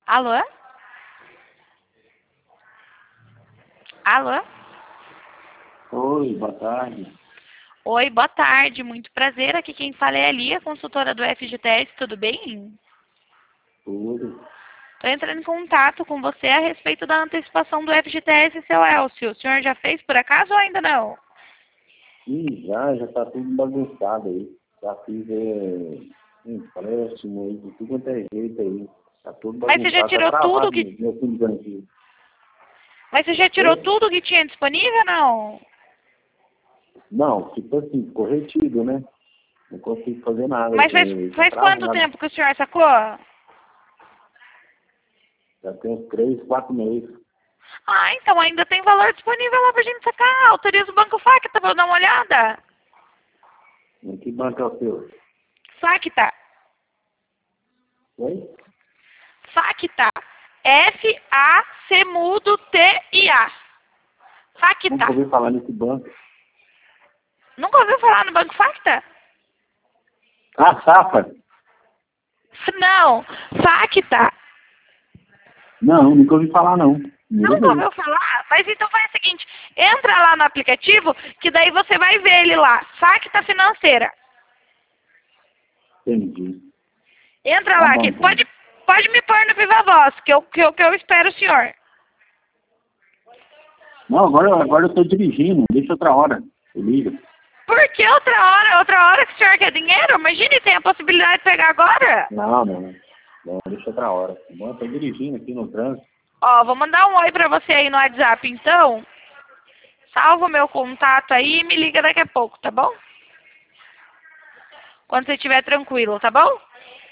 Alô? Alô? Oi, boa tarde. Oi, boa tarde, muito prazer. Aqui quem fala é a Lia, consultora do FGTS, tudo bem? Tudo. Estou entrando em contato com você a respeito da antecipação do FGTS, seu Elcio. O senhor já fez por acaso ou ainda não? Ih, já tá tudo bagunçado aí. Já fiz empréstimo aí, de tudo quanto é jeito aí. Tá tudo Mas você já bagunçado, tá tirou tudo travado que, meu fundo garantido. mas você já tirou Oi? tudo que tinha disponível ou não? Não, tipo assim, ficou retido, né? Não consigo fazer nada, Mas tá faz quanto travado. tempo que o senhor sacou? Já tem uns 3, 4 meses. Ah, então ainda tem valor disponível lá pra gente sacar. Autoriza o Banco Facta pra eu dar uma olhada. Em que banco é o seu? Facta. Oi? Facta. F-A-C-mudo-T-I-A. Nunca Facta. ouvi falar nesse banco. Nunca ouviu falar no Banco Facta? Ah, Safra? Não. Facta. Não, nunca ouvi falar não. Primeira Nunca vez. ouviu falar? Mas então faz o seguinte. Entra lá no aplicativo que daí você vai ver ele lá. Facta Financeira. Entendi. Entra Tá lá. bom, Que então. pode me pôr no Viva Voz, que eu espero o senhor. Não, agora eu tô dirigindo, deixa outra hora. Eu ligo. Por que outra hora que o senhor quer dinheiro? Imagine, tem a possibilidade de pegar agora. Não. Não, deixa outra hora. Bom, eu tô dirigindo aqui no trânsito. Ó, vou mandar um oi pra você aí no WhatsApp, então. Salva o meu contato aí e me liga daqui a pouco, tá bom? Quando você estiver tranquilo, tá bom?